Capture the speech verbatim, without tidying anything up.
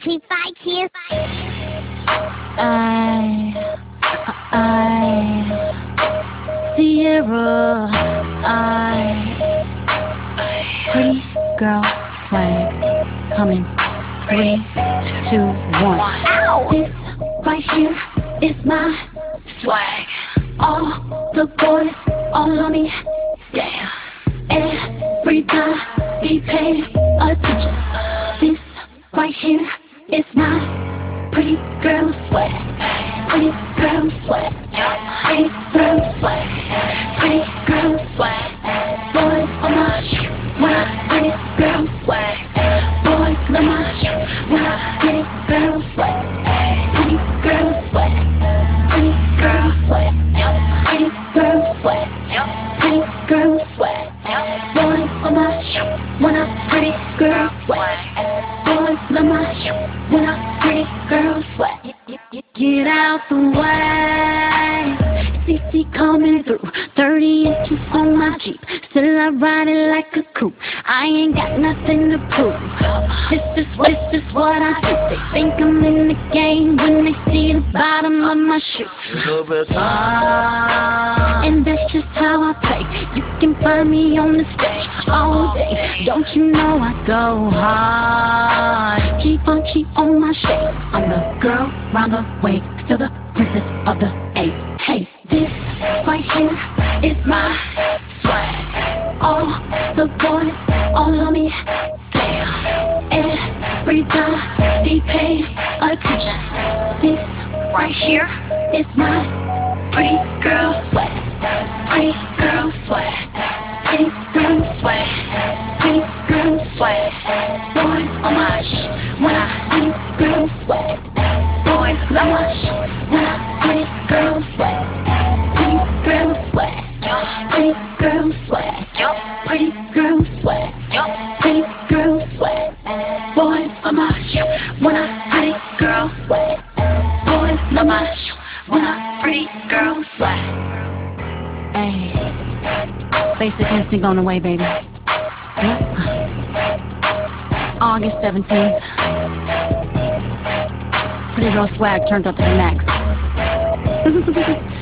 T five kiss. I, I, Sierra, I, pretty girl swag, coming, three, two, one. Ow! This right here is my swag. All the boys all on me, damn. Everybody pay attention. This right here is my pretty girl swag. Pretty girl swag. Pretty girl swag. Pretty girl swag. Boys on my shoe when I pretty girl swag. Boys love my shoe when I pretty girl swag. Pretty girl swag. Pretty girl swag. Pretty girl swag. Pretty girl swag. Boys on my shoe when I pretty girl swag. Boys love my shoe when I pretty girl swag. Get out the way. C C coming through, thirty inches on my Jeep. Still I ride it like a coupe. I ain't got nothing to prove. This is what, this is what I do. They think I'm in the game when they see the bottom of my shoe. Ah, and that's just how I play. You can find me on the stage all day. Don't you know I go hard? Givenchy on my shade. I'm the girl round the way, still the princess of the A. Hey, this right here is my swag. All the boys all on me, damn. Everybody pay attention. This right here is my pretty girl swag. Pretty girl swag. Pretty girl swag. Pretty girl swag. Boys on my shit when I pretty girl swag. Boys love my shit when I pretty girl swag. Pretty girl swag. Pretty girl swag. Pretty girl swag. Pretty girl swag. Boys love my shit when I pretty girl swag. Boys love my shit when I pretty girl swag. Hey, Basic Instinct on the way, baby. Yep. August seventeenth. Pretty girl swag turned up to the max.